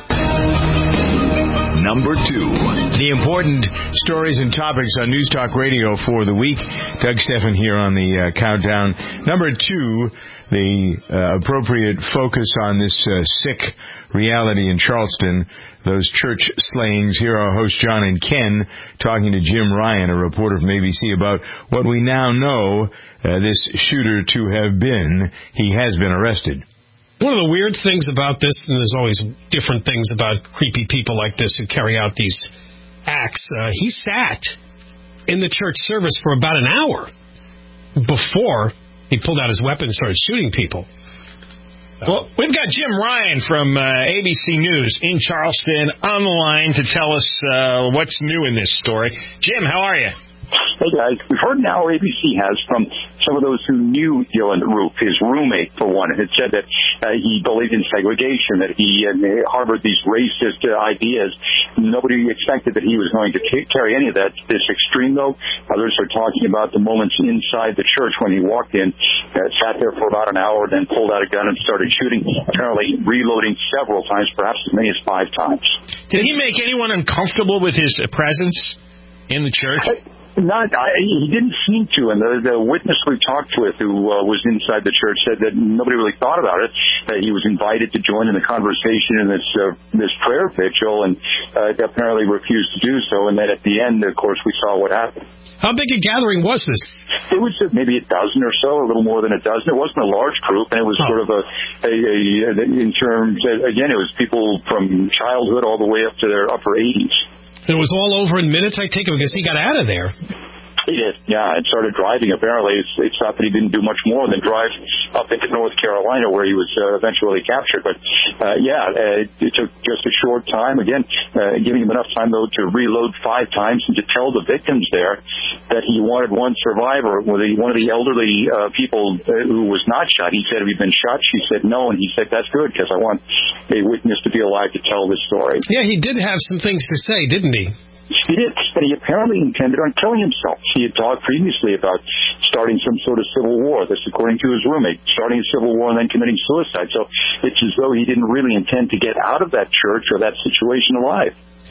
Number two. The important stories and topics on News Talk Radio for the week. Doug Steffen here on the uh, countdown. Number two, the uh, appropriate focus on this uh, sick reality in Charleston, those church slayings. Here are hosts John and Ken talking to Jim Ryan, a reporter from A B C, about what we now know uh, this shooter to have been. He has been arrested. One of the weird things about this, and there's always different things about creepy people like this who carry out these acts, uh, he sat in the church service for about an hour before he pulled out his weapon and started shooting people. Well, we've got Jim Ryan from uh, A B C News in Charleston on the line to tell us uh, what's new in this story. Jim, how are you? Hey, guys. We've heard now A B C has from some of those who knew Dylann Roof, his roommate, for one, had said that uh, he believed in segregation, that he uh, harbored these racist uh, ideas. Nobody expected that he was going to t- carry any of that this extreme, though. Others are talking about the moments inside the church when he walked in, uh, sat there for about an hour, then pulled out a gun and started shooting, apparently reloading several times, perhaps as many as five times. Did he make anyone uncomfortable with his presence in the church? Not, I, he didn't seem to, and the, the witness we talked with who uh, was inside the church said that nobody really thought about it, that he was invited to join in the conversation in this uh, this prayer vigil, and uh, apparently refused to do so, and then at the end, of course, we saw what happened. How big a gathering was this? It was uh, maybe a dozen or so, a little more than a dozen. It wasn't a large group, and it was oh. sort of a, a, a, in terms, again, it was people from childhood all the way up to their upper eighties. It was all over in minutes, I take it, because he got out of there. He did, yeah, and started driving. Apparently, it's, it's thought that he didn't do much more than drive up into North Carolina, where he was uh, eventually captured. But, uh, yeah, uh, it took just a short time. Again, uh, giving him enough time, though, to reload five times and to tell the victims there that he wanted one survivor, one of the elderly uh, people uh, who was not shot. He said, have you been shot? She said, no, and he said, that's good, because I want a witness to be alive to tell this story. Yeah, he did have some things to say, didn't he? He did, and he apparently intended on killing himself. He had talked previously about starting some sort of civil war, this according to his roommate, starting a civil war and then committing suicide. So it's as though he didn't really intend to get out of that church or that situation alive.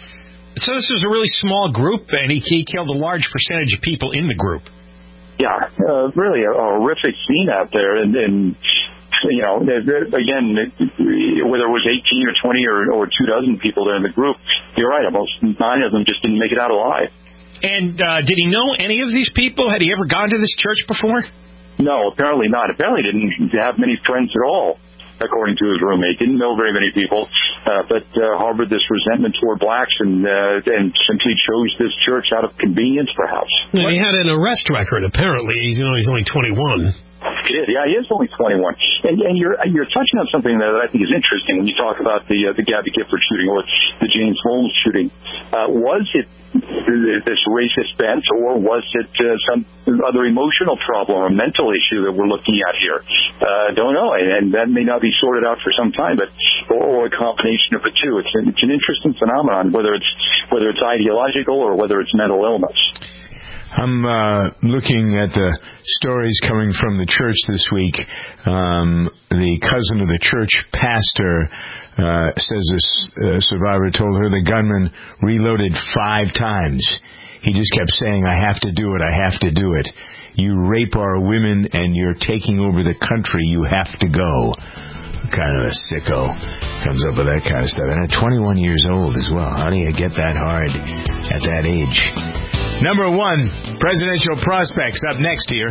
So this was a really small group, and he, he killed a large percentage of people in the group. Yeah, uh, really a, a horrific scene out there, and, and you know, again, whether it was eighteen or twenty or, or two dozen people there in the group, you're right, almost nine of them just didn't make it out alive. And uh, did he know any of these people? Had he ever gone to this church before? No, apparently not. Apparently didn't have many friends at all, according to his roommate. Didn't know very many people, uh, but uh, harbored this resentment toward blacks and uh, and simply chose this church out of convenience, perhaps. Yeah, he had an arrest record, apparently. He's, you know, he's only twenty-one. It is, yeah, he is only twenty-one. And, and you're you're touching on something that I think is interesting when you talk about the uh, the Gabby Gifford shooting or the James Holmes shooting. Uh, was it this racist bent, or was it uh, some other emotional problem or mental issue that we're looking at here? Uh, don't know, and, and that may not be sorted out for some time, but or, or a combination of the two. It's an, it's an interesting phenomenon, whether it's whether it's ideological or whether it's mental illness. I'm uh, looking at the stories coming from the church this week. Um, the cousin of the church pastor uh, says this uh, survivor told her the gunman reloaded five times. He just kept saying, I have to do it, I have to do it. You rape our women and you're taking over the country, you have to go. Kind of a sicko comes up with that kind of stuff. And at twenty-one years old as well. How do you get that hard at that age? Number one, presidential prospects up next here.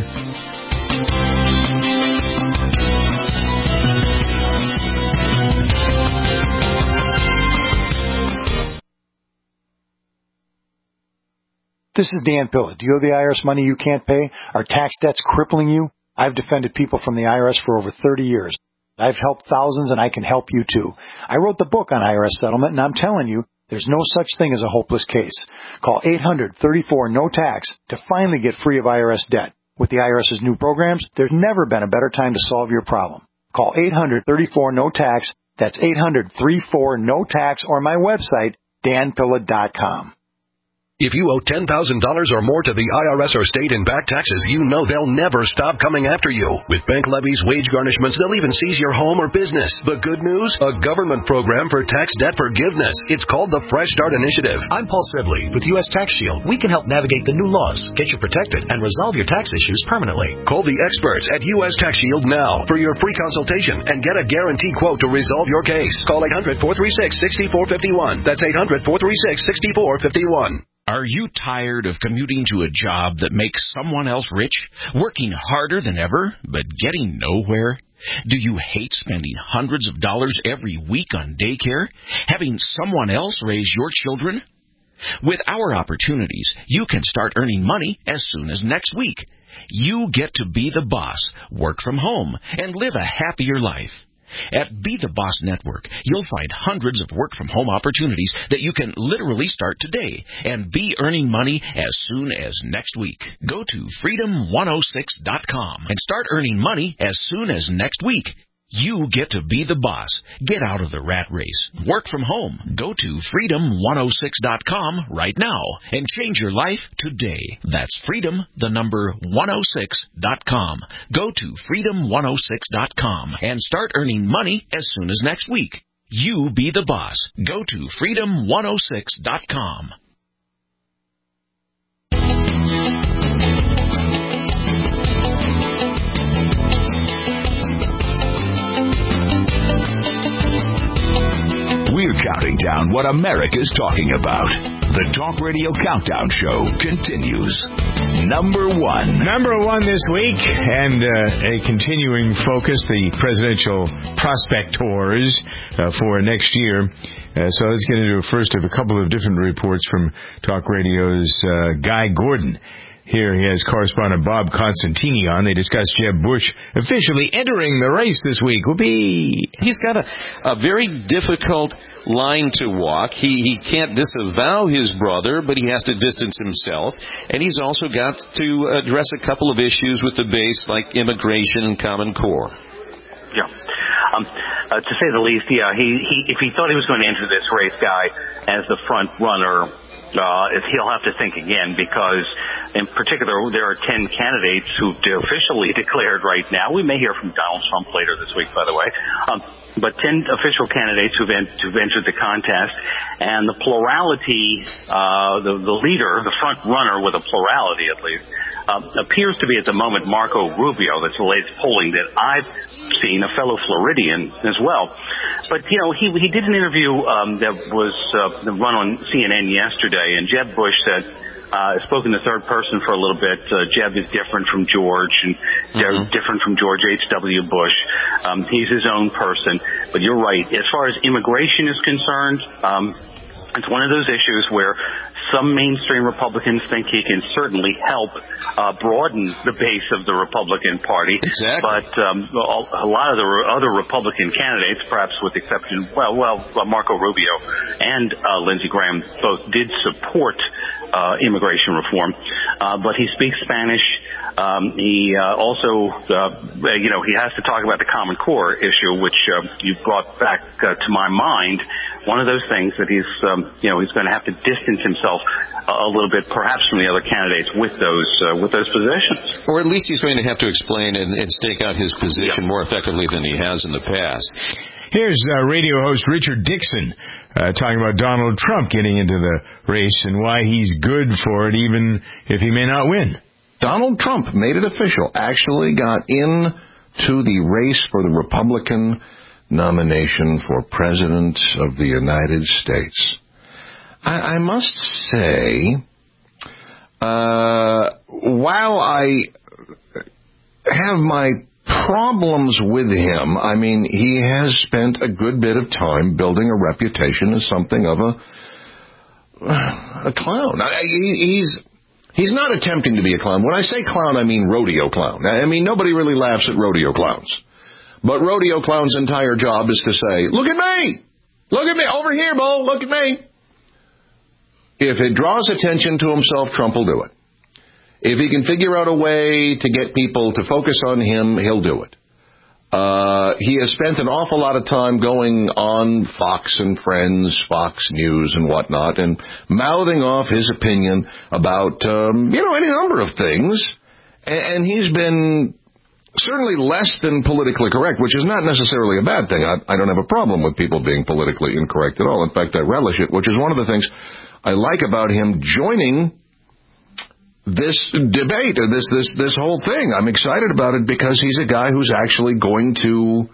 This is Dan Pilla. Do you owe the I R S money you can't pay? Are tax debts crippling you? I've defended people from the I R S for over thirty years. I've helped thousands, and I can help you too. I wrote the book on I R S settlement, and I'm telling you, there's no such thing as a hopeless case. Call eight hundred thirty-four no tax to finally get free of I R S debt. With the IRS's new programs, there's never been a better time to solve your problem. Call eight hundred thirty-four no tax. That's eight hundred thirty-four no tax, or my website, dan pilla dot com. If you owe ten thousand dollars or more to the I R S or state in back taxes, you know they'll never stop coming after you. With bank levies, wage garnishments, they'll even seize your home or business. The good news? A government program for tax debt forgiveness. It's called the Fresh Start Initiative. I'm Paul Sibley with U S Tax Shield. We can help navigate the new laws, get you protected, and resolve your tax issues permanently. Call the experts at U S Tax Shield now for your free consultation and get a guaranteed quote to resolve your case. Call eight hundred four three six six four five one. That's eight hundred four three six six four five one. Are you tired of commuting to a job that makes someone else rich, working harder than ever, but getting nowhere? Do you hate spending hundreds of dollars every week on daycare, having someone else raise your children? With our opportunities, you can start earning money as soon as next week. You get to be the boss, work from home, and live a happier life. At Be the Boss Network, you'll find hundreds of work-from-home opportunities that you can literally start today and be earning money as soon as next week. Go to freedom one oh six dot com and start earning money as soon as next week. You get to be the boss. Get out of the rat race. Work from home. Go to freedom one oh six dot com right now and change your life today. That's freedom, the number one oh six dot com. Go to freedom one oh six dot com and start earning money as soon as next week. You be the boss. Go to freedom one oh six dot com. We're counting down what America's talking about. The Talk Radio Countdown Show continues. Number one. Number one this week, and uh, a continuing focus, the presidential prospectors uh, for next year. Uh, so let's get into first of a couple of different reports from Talk Radio's uh, Guy Gordon. Here he has correspondent Bob Constantini on. They discuss Jeb Bush officially entering the race this week. Whoopee! He's got a, a very difficult line to walk. He, he can't disavow his brother, but he has to distance himself. And he's also got to address a couple of issues with the base, like immigration and Common Core. Yeah. Um, uh, to say the least, yeah, he, he, if he thought he was going to enter this race, Guy, as the front runner, uh, he'll have to think again, because in particular, there are ten candidates who've officially declared right now. We may hear from Donald Trump later this week, by the way. Um, but ten official candidates who've, en- who've entered the contest, and the plurality, uh, the, the leader, the front runner with a plurality at least, uh, appears to be at the moment Marco Rubio. That's the latest polling that I've seen, a fellow Floridian as well. But, you know, he he did an interview um, that was uh, run on C N N yesterday, and Jeb Bush said, uh, spoke in the third person for a little bit. Uh, Jeb is different from George, and mm-hmm. different from George H W. Bush. Um, he's his own person. But you're right. As far as immigration is concerned, um, it's one of those issues where some mainstream Republicans think he can certainly help uh, broaden the base of the Republican Party. Exactly. But um, a lot of the other Republican candidates, perhaps with the exception, well, well, Marco Rubio and uh, Lindsey Graham, both did support uh, immigration reform. Uh, but he speaks Spanish. Um, he uh, also, uh, you know, he has to talk about the Common Core issue, which uh, you brought back uh, to my mind. One of those things that he's, um, you know, he's going to have to distance himself a little bit, perhaps from the other candidates with those uh, with those positions. Or at least he's going to have to explain and, and stake out his position yeah. more effectively than he has in the past. Here's uh, radio host Richard Dixon uh, talking about Donald Trump getting into the race and why he's good for it, even if he may not win. Donald Trump made it official, actually got into the race for the Republican nomination for President of the United States. I, I must say, uh, while I have my problems with him, I mean, he has spent a good bit of time building a reputation as something of a, a clown. I, he, he's... He's not attempting to be a clown. When I say clown, I mean rodeo clown. I mean, nobody really laughs at rodeo clowns. But rodeo clown's entire job is to say, look at me! Look at me! Over here, Bo! Look at me! If it draws attention to himself, Trump will do it. If he can figure out a way to get people to focus on him, he'll do it. Uh, he has spent an awful lot of time going on Fox and Friends, Fox News and whatnot, and mouthing off his opinion about, um, you know, any number of things. And he's been certainly less than politically correct, which is not necessarily a bad thing. I, I don't have a problem with people being politically incorrect at all. In fact, I relish it, which is one of the things I like about him joining this debate, or this, this, this whole thing. I'm excited about it because he's a guy who's actually going to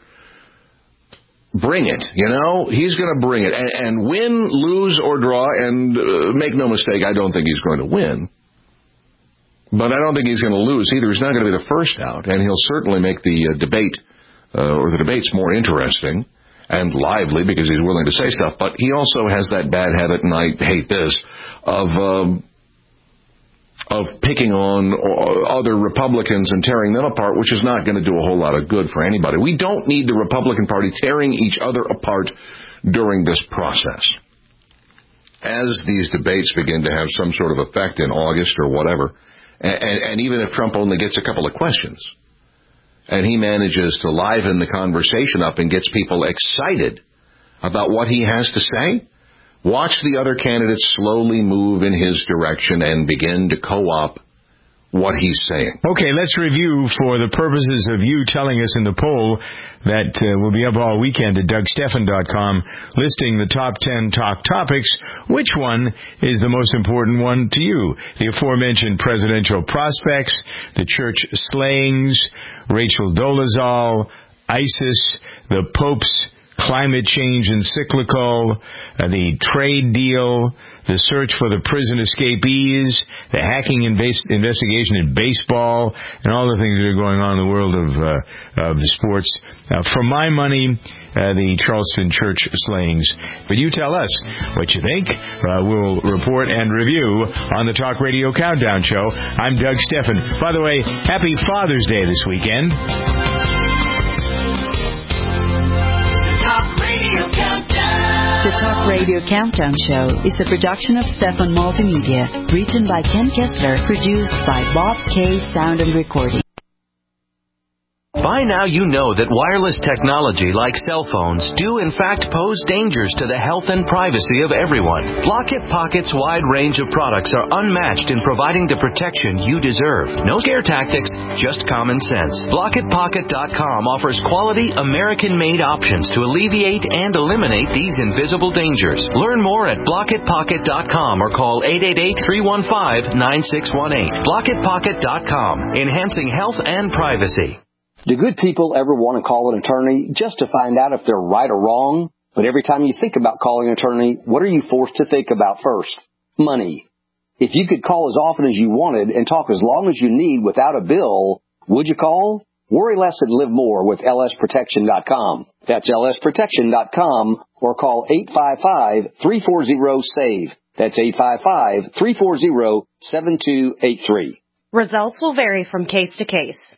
bring it, you know? He's going to bring it. And, and win, lose, or draw, and uh, make no mistake, I don't think he's going to win. But I don't think he's going to lose either. He's not going to be the first out, and he'll certainly make the uh, debate, uh, or the debates more interesting and lively because he's willing to say stuff. But he also has that bad habit, and I hate this, of... Um, of picking on other Republicans and tearing them apart, which is not going to do a whole lot of good for anybody. We don't need the Republican Party tearing each other apart during this process. As these debates begin to have some sort of effect in August or whatever, and, and even if Trump only gets a couple of questions, and he manages to liven the conversation up and gets people excited about what he has to say, watch the other candidates slowly move in his direction and begin to co-opt what he's saying. Okay, let's review for the purposes of you telling us in the poll that uh, will be up all weekend at Doug Stephan dot com, listing the top ten talk topics. Which one is the most important one to you? The aforementioned presidential prospects, the church slayings, Rachel Dolezal, ISIS, the Pope's climate change encyclical, uh, the trade deal, the search for the prison escapees, the hacking inv- investigation in baseball, and all the things that are going on in the world of uh, of the sports. Uh, for my money, uh, the Charleston church slayings. But you tell us what you think. Uh, we'll report and review on the Talk Radio Countdown Show. I'm Doug Stephan. By the way, happy Father's Day this weekend. The Talk Radio Countdown Show is a production of Stephan Multimedia, written by Ken Kessler, produced by Bob K. Sound and Recording. By now you know that wireless technology like cell phones do in fact pose dangers to the health and privacy of everyone. Blockit Pocket's wide range of products are unmatched in providing the protection you deserve. No scare tactics, just common sense. Blockit Pocket dot com offers quality American-made options to alleviate and eliminate these invisible dangers. Learn more at Blockit Pocket dot com or call eight eight eight, three one five, nine six one eight. Blockit Pocket dot com, enhancing health and privacy. Do good people ever want to call an attorney just to find out if they're right or wrong? But every time you think about calling an attorney, what are you forced to think about first? Money. If you could call as often as you wanted and talk as long as you need without a bill, would you call? Worry less and live more with L S Protection dot com. That's L S Protection dot com or call eight five five, three four zero, S A V E. That's eight five five, three four zero, seven two eight three. Results will vary from case to case.